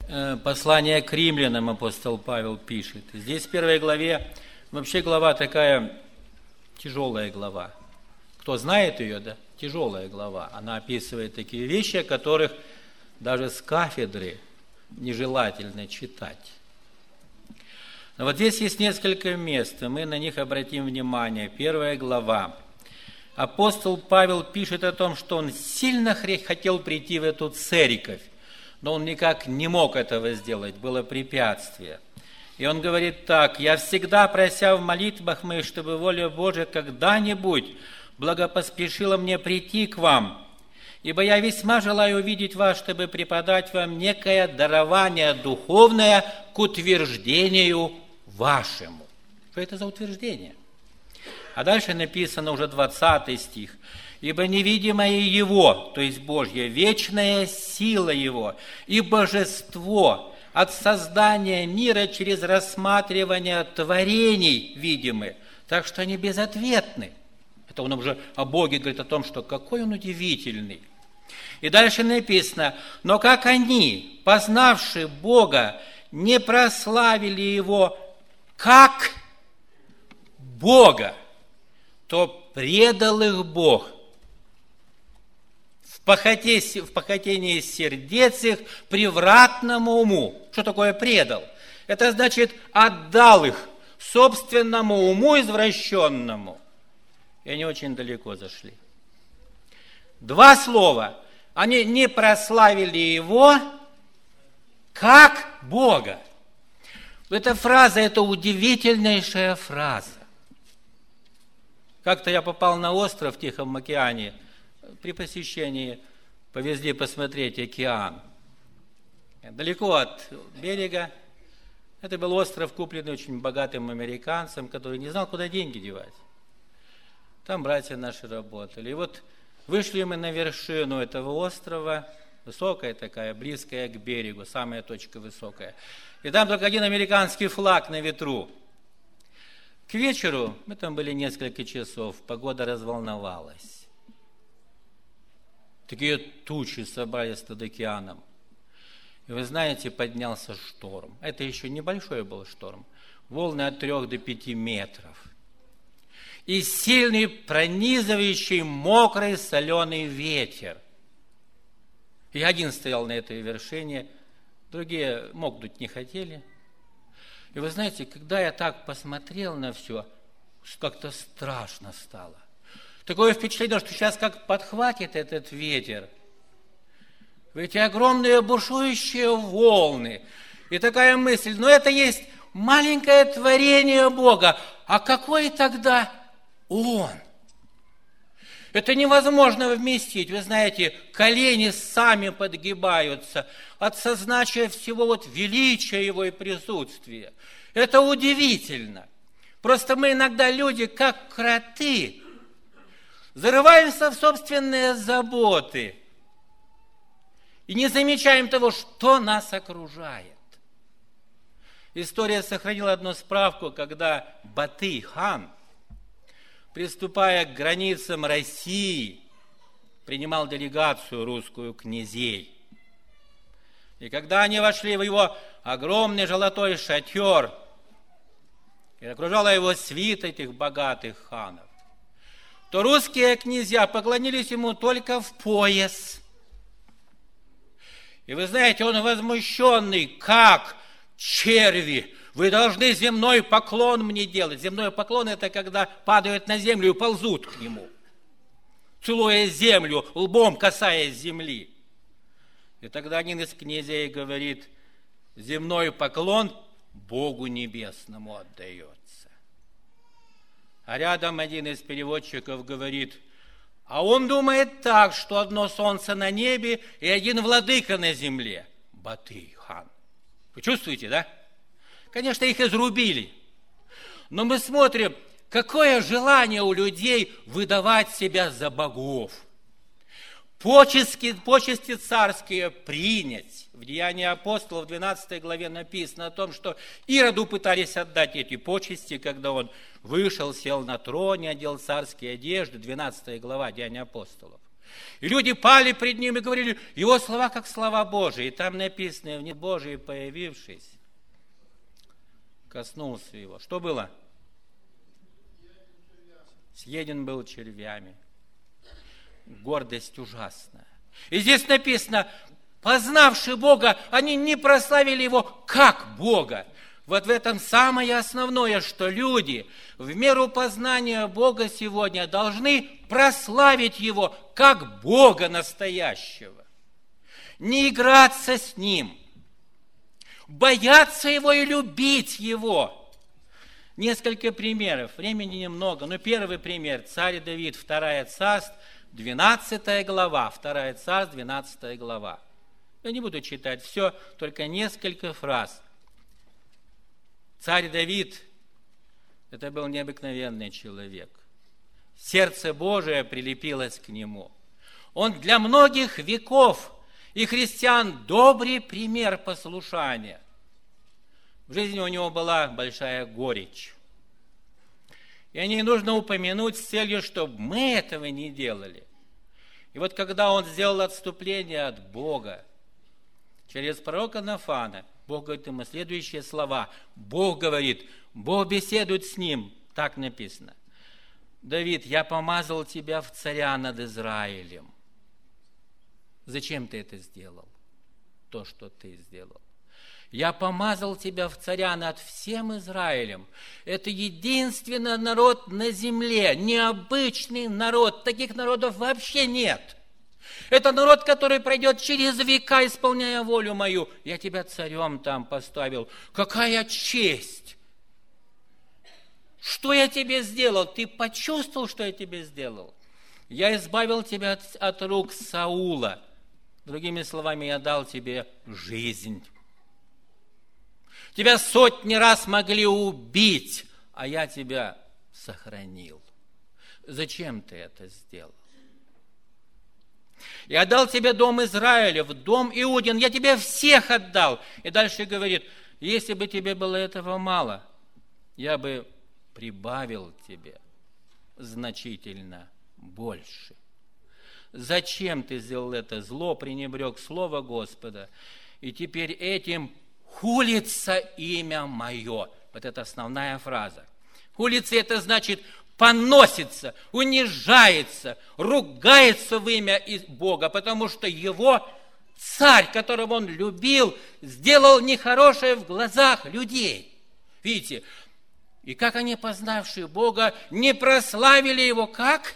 Послание к римлянам апостол Павел пишет. Здесь в первой главе, вообще глава такая тяжелая глава. Кто знает ее, да? Тяжелая глава. Она описывает такие вещи, о которых даже с кафедры нежелательно читать. Но вот здесь есть несколько мест, и мы на них обратим внимание. Первая глава. Апостол Павел пишет о том, что он сильно хотел прийти в эту церковь, но он никак не мог этого сделать, было препятствие. И он говорит так: «Я всегда, прося в молитвах моих, чтобы воля Божия когда-нибудь благопоспешила мне прийти к вам, ибо я весьма желаю увидеть вас, чтобы преподать вам некое дарование духовное к утверждению вашему». Что это за утверждение? А дальше написано уже 20 стих. «Ибо невидимое Его, то есть Божье, вечная сила Его и божество от создания мира через рассматривание творений видимы, так что они безответны». Это он уже о Боге говорит, о том, что какой Он удивительный. И дальше написано: «Но как они, познавши Бога, не прославили Его как Бога, то предал их Бог в похотении сердец их превратному уму». Что такое предал? Это значит, отдал их собственному уму извращенному. И они очень далеко зашли. Два слова. Они не прославили Его как Бога. Эта фраза, это удивительнейшая фраза. Как-то я попал на остров в Тихом океане. При посещении повезли посмотреть океан. Далеко от берега. Это был остров, купленный очень богатым американцем, который не знал, куда деньги девать. Там братья наши работали. И вот вышли мы на вершину этого острова, высокая такая, близкая к берегу, самая точка высокая. И там только один американский флаг на ветру. К вечеру, мы там были несколько часов, погода разволновалась. Такие тучи собрались над океаном. И вы знаете, поднялся шторм. Это еще небольшой был шторм. Волны от 3 до 5 метров. И сильный, пронизывающий, мокрый, соленый ветер. Я один стоял на этой вершине, другие мокнуть не хотели. И вы знаете, когда я так посмотрел на все, как-то страшно стало. Такое впечатление, что сейчас как подхватит этот ветер. Эти огромные бушующие волны. И такая мысль: ну это есть маленькое творение Бога. А какой тогда Он? Это невозможно вместить. Вы знаете, колени сами подгибаются от сознания всего вот величия Его и присутствия. Это удивительно. Просто мы иногда, люди, как кроты, зарываемся в собственные заботы и не замечаем того, что нас окружает. История сохранила одну справку, когда Батый хан, приступая к границам России, принимал делегацию русскую князей. И когда они вошли в его огромный золотой шатер, и окружала его свита этих богатых ханов, то русские князья поклонились ему только в пояс. И вы знаете, он возмущенный: как черви, вы должны земной поклон мне делать. Земной поклон – это когда падают на землю и ползут к нему, целуя землю, лбом касаясь земли. И тогда один из князей говорит: земной поклон Богу Небесному отдается. А рядом один из переводчиков говорит: а он думает так, что одно солнце на небе и один владыка на земле. Батый хан. Вы чувствуете, да? Конечно, их изрубили. Но мы смотрим, какое желание у людей выдавать себя за богов. Почести царские принять. В Деянии апостолов в 12 главе написано о том, что Ироду пытались отдать эти почести, когда он вышел, сел на троне, одел царские одежды. 12 глава Деяния апостолов. И люди пали пред ним и говорили, его слова как слова Божии. И там написано, в них Божий появившись, коснулся его. Что было? Съеден был червями. Гордость ужасная. И здесь написано, познавши Бога, они не прославили Его как Бога. Вот в этом самое основное, что люди в меру познания Бога сегодня должны прославить Его как Бога настоящего. Не играться с Ним, бояться Его и любить Его. Несколько примеров, времени немного, но первый пример, царь Давид, 2 Царств, 12 глава, 2 Царств, 12 глава. Я не буду читать все, только несколько фраз. Царь Давид, это был необыкновенный человек. Сердце Божие прилепилось к нему. Он для многих веков и христиан добрый пример послушания. В жизни у него была большая горечь. И о ней нужно упомянуть с целью, чтобы мы этого не делали. И вот когда он сделал отступление от Бога, через пророка Нафана, Бог говорит ему следующие слова. Бог говорит, Бог беседует с ним. Так написано. Давид, я помазал тебя в царя над Израилем. Зачем ты это сделал? То, что ты сделал. Я помазал тебя в царя над всем Израилем. Это единственный народ на земле, необычный народ. Таких народов вообще нет. Это народ, который пройдет через века, исполняя волю мою. Я тебя царем там поставил. Какая честь! Что я тебе сделал? Ты почувствовал, что я тебе сделал? Я избавил тебя от рук Саула. Другими словами, я дал тебе жизнь. Тебя сотни раз могли убить, а я тебя сохранил. Зачем ты это сделал? Я дал тебе дом Израилев, дом Иудин, я тебе всех отдал. И дальше говорит, если бы тебе было этого мало, я бы прибавил тебе значительно больше. Зачем ты сделал это зло, пренебрег слово Господа, и теперь этим хулится имя мое. Вот это основная фраза. Хулится это значит поносится, унижается, ругается в имя Бога, потому что его царь, которого он любил, сделал нехорошее в глазах людей. Видите? И как они, познавшие Бога, не прославили его как?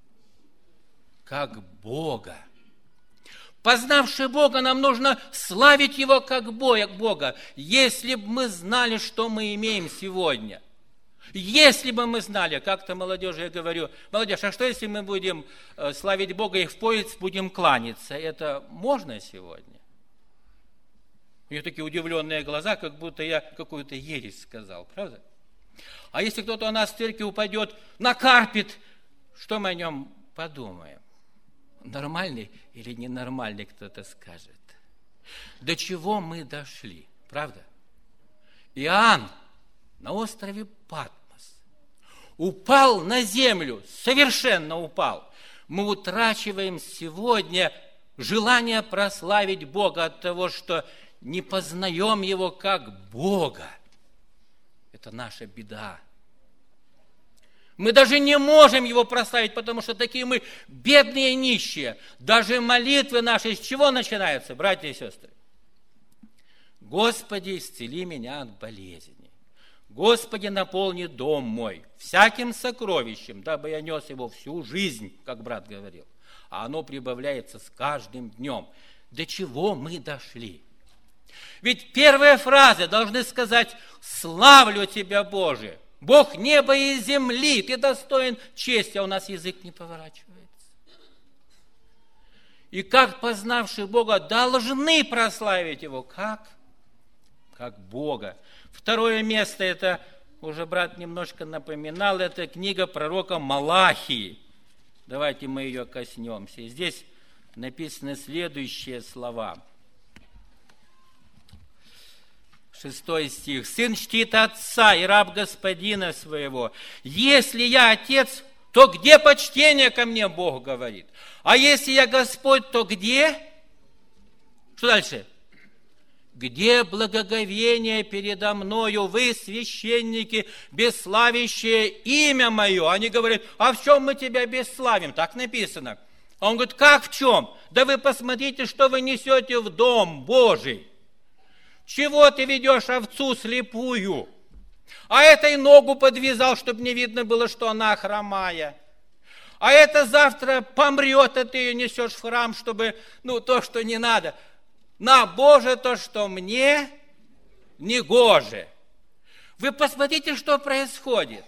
Как Бога. Познавшие Бога, нам нужно славить Его как Бога. Если бы мы знали, что мы имеем сегодня, если бы мы знали, как-то молодежи я говорю, молодежь, а что если мы будем славить Бога и в пояс будем кланяться? Это можно сегодня? У нее такие удивленные глаза, как будто я какую-то ересь сказал, правда? А если кто-то у нас в церкви упадет на карпет, что мы о нем подумаем? Нормальный или ненормальный, кто-то скажет. До чего мы дошли, правда? Иоанн на острове Патмос упал на землю, совершенно упал. Мы утрачиваем сегодня желание прославить Бога от того, что не познаем Его как Бога. Это наша беда. Мы даже не можем Его прославить, потому что такие мы бедные и нищие. Даже молитвы наши с чего начинаются, братья и сестры? Господи, исцели меня от болезни. Господи, наполни дом мой всяким сокровищем, дабы я нес его всю жизнь, как брат говорил. А оно прибавляется с каждым днем. До чего мы дошли? Ведь первые фразы должны сказать «Славлю Тебя, Боже! Бог неба и земли, Ты достоин чести», а у нас язык не поворачивается. И как познавшие Бога должны прославить Его? Как? Как Бога. Второе место, это уже брат немножко напоминал, это книга пророка Малахии. Давайте мы ее коснемся. И здесь написаны следующие слова. 6 стих. «Сын чтит отца и раб господина своего. Если я отец, то где почтение ко мне, Бог говорит? А если я Господь, то где? Что дальше? Где благоговение передо мною, вы, священники, бесславящие имя мое? Они говорят, а в чем мы тебя бесславим? Так написано. А он говорит, как в чем? Да вы посмотрите, что вы несете в дом Божий. Чего ты ведешь овцу слепую? А этой ногу подвязал, чтобы не видно было, что она хромая. А это завтра помрет, а ты ее несешь в храм, чтобы, то, что не надо. На, Боже, то, что мне не гоже. Вы посмотрите, что происходит.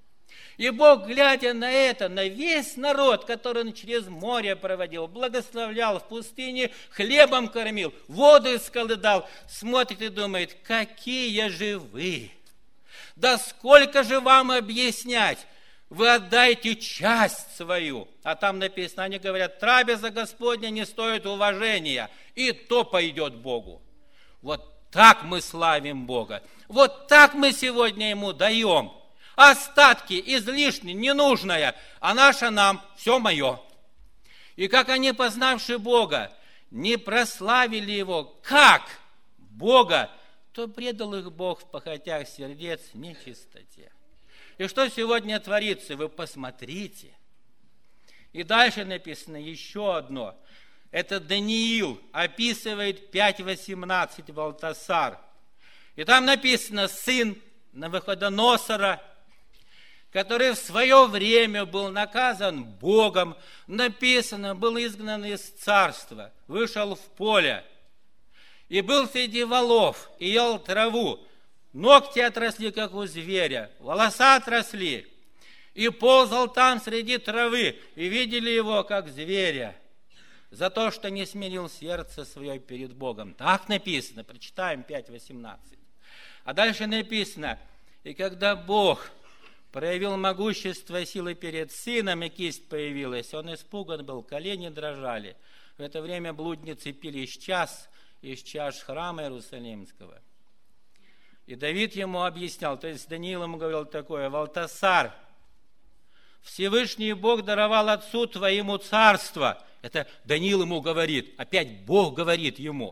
И Бог, глядя на это, на весь народ, который он через море проводил, благословлял, в пустыне хлебом кормил, воду из скалы дал, смотрит и думает, какие же вы! Да сколько же вам объяснять? Вы отдайте часть свою. А там написано, они говорят, трапеза Господня не стоит уважения, и то пойдет Богу. Вот так мы славим Бога. Вот так мы сегодня Ему даем. Остатки, излишние, ненужное, а наше нам все мое. И как они, познавши Бога, не прославили Его, как Бога, то предал их Бог в похотях сердец нечистоте. И что сегодня творится, вы посмотрите. И дальше написано еще одно. Это Даниил описывает 5:18 Валтасар. И там написано, сын Навуходоносора, который в свое время был наказан Богом, написано, был изгнан из царства, вышел в поле, и был среди волов, и ел траву, ногти отросли, как у зверя, волоса отросли, и ползал там среди травы, и видели его, как зверя, за то, что не смирил сердце свое перед Богом. Так написано, прочитаем 5:18. А дальше написано, и когда Бог проявил могущество силы перед сыном, и кисть появилась, он испуган был, колени дрожали. В это время блудницы пили из чаш храма Иерусалимского. И Давид ему объяснял, то есть Даниил ему говорил такое, Валтасар, Всевышний Бог даровал отцу твоему царство. Это Даниил ему говорит, опять Бог говорит ему.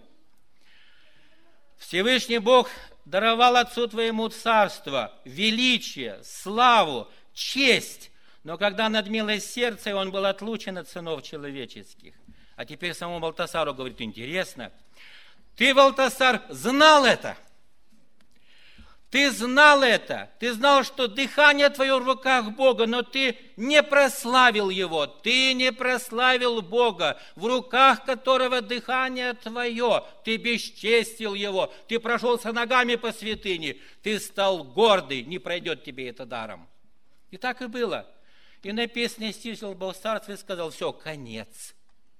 Всевышний Бог даровал отцу твоему царство, величие, славу, честь. Но когда надмилось сердце, он был отлучен от сынов человеческих. А теперь самому Валтасару говорит, интересно, ты, Валтасар, знал это? Ты знал это, ты знал, что дыхание твое в руках Бога, но ты не прославил Его, ты не прославил Бога, в руках которого дыхание твое, ты бесчестил Его, ты прошелся ногами по святыне, ты стал гордый, не пройдет тебе это даром. И так и было. И написано, стисел был в царстве и сказал, все, конец.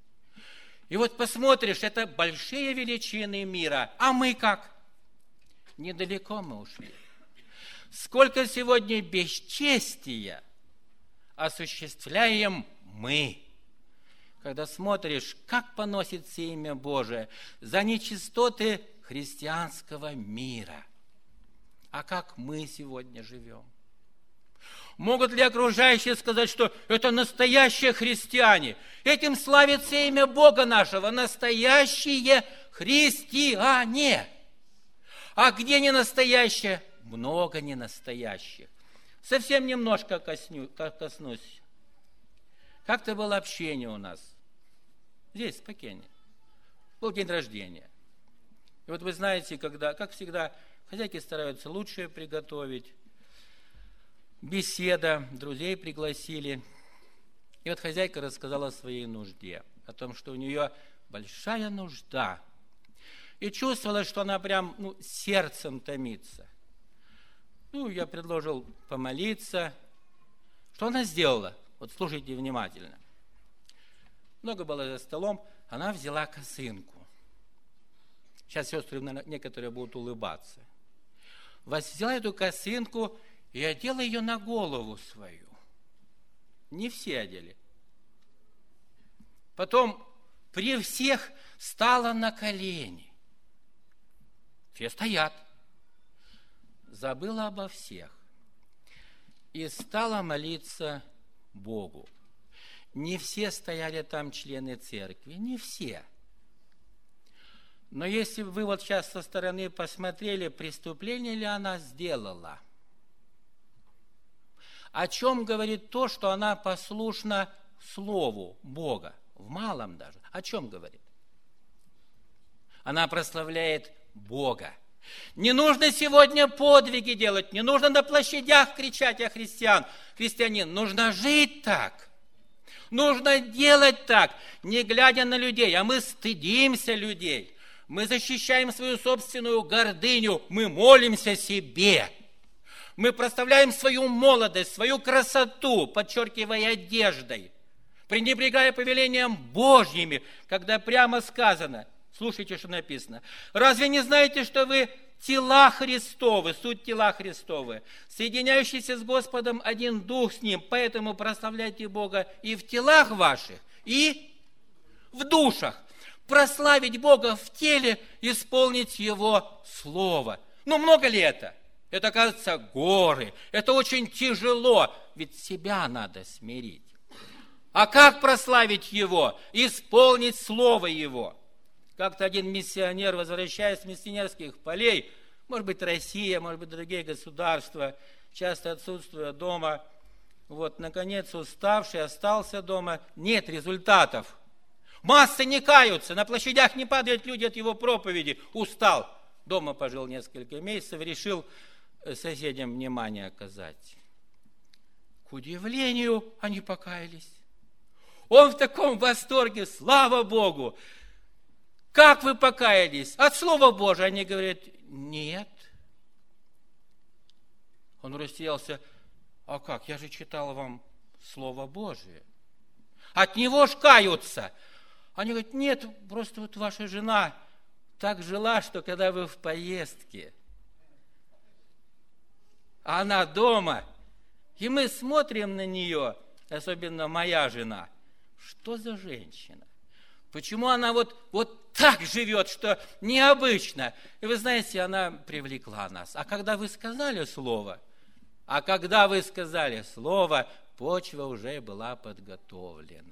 И вот посмотришь, это большие величины мира, а мы как? Недалеко мы ушли. Сколько сегодня бесчестия осуществляем мы, когда смотришь, как поносится имя Божие за нечистоты христианского мира. А как мы сегодня живем? Могут ли окружающие сказать, что это настоящие христиане? Этим славится имя Бога нашего, настоящие христиане. А где не настоящее? Много ненастоящих. Совсем немножко коснусь. Как-то было общение у нас. Здесь, в Пекине. Был день рождения. И вот вы знаете, когда, как всегда, хозяйки стараются лучшее приготовить. Беседа, друзей пригласили. И вот хозяйка рассказала о своей нужде. О том, что у нее большая нужда. И чувствовала, что она прям сердцем томится. Я предложил помолиться. Что она сделала? Вот слушайте внимательно. Много было за столом. Она взяла косынку. Сейчас сестры некоторые будут улыбаться. Взяла эту косынку и одела ее на голову свою. Не все одели. Потом при всех стала на колени. Все стоят. Забыла обо всех. И стала молиться Богу. Не все стояли там члены церкви, не все. Но если бы вы вот сейчас со стороны посмотрели, преступление ли она сделала? О чем говорит то, что она послушна Слову Бога? В малом даже. О чем говорит? Она прославляет Бога. Не нужно сегодня подвиги делать, не нужно на площадях кричать о христианин. Нужно жить так. Нужно делать так, не глядя на людей. А мы стыдимся людей. Мы защищаем свою собственную гордыню. Мы молимся себе. Мы прославляем свою молодость, свою красоту, подчеркивая одеждой, пренебрегая повелениям Божьими, когда прямо сказано, слушайте, что написано, разве не знаете, что вы тела Христовы, суть тела Христовы, соединяющиеся с Господом один дух с Ним, поэтому прославляйте Бога и в телах ваших, и в душах. Прославить Бога в теле, исполнить Его Слово. Ну, много ли это? Это, кажется, горы. Это очень тяжело, ведь себя надо смирить. А как прославить Его? Исполнить Слово Его. Как-то один миссионер, возвращаясь с миссионерских полей, может быть, Россия, может быть, другие государства, часто отсутствуя дома, вот, наконец, уставший, остался дома, нет результатов. Массы не каются, на площадях не падают люди от его проповеди, устал. Дома пожил несколько месяцев, решил соседям внимание оказать. К удивлению, они покаялись. Он в таком восторге, слава Богу! Как вы покаялись? От Слова Божия. Они говорят, нет. Он растерялся, а как? Я же читал вам Слово Божие. От него ж каются. Они говорят, нет, просто вот ваша жена так жила, что когда вы в поездке, а она дома, и мы смотрим на нее, особенно моя жена, что за женщина? Почему она вот так живет, что необычно? И вы знаете, она привлекла нас. А когда вы сказали слово, почва уже была подготовлена.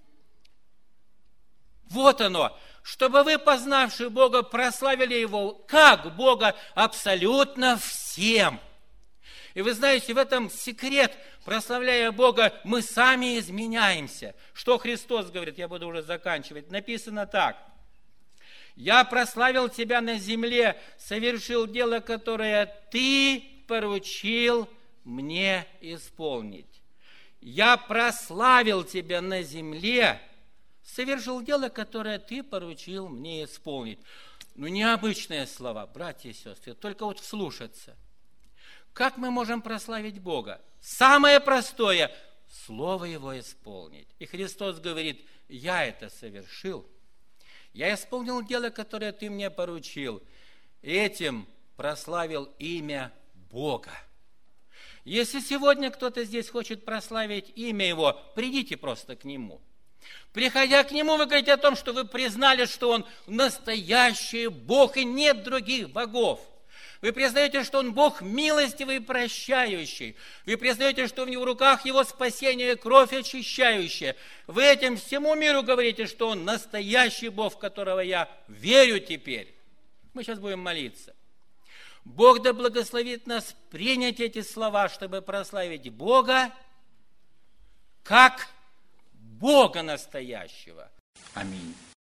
Вот оно, чтобы вы, познавшие Бога, прославили Его, как Бога, абсолютно всем. И вы знаете, в этом секрет, прославляя Бога, мы сами изменяемся. Что Христос говорит, я буду уже заканчивать, написано так. «Я прославил тебя на земле, совершил дело, которое ты поручил мне исполнить. Я прославил тебя на земле, совершил дело, которое ты поручил мне исполнить». Ну, необычные слова, братья и сестры, только вот вслушаться. Как мы можем прославить Бога? Самое простое – Слово Его исполнить. И Христос говорит, я это совершил. Я исполнил дело, которое ты мне поручил. И этим прославил имя Бога. Если сегодня кто-то здесь хочет прославить имя Его, придите просто к Нему. Приходя к Нему, вы говорите о том, что вы признали, что Он настоящий Бог, и нет других богов. Вы признаете, что Он Бог милостивый и прощающий. Вы признаете, что в Его руках Его спасение и кровь очищающая. Вы этим всему миру говорите, что Он настоящий Бог, в которого я верю теперь. Мы сейчас будем молиться. Бог да благословит нас принять эти слова, чтобы прославить Бога, как Бога настоящего. Аминь.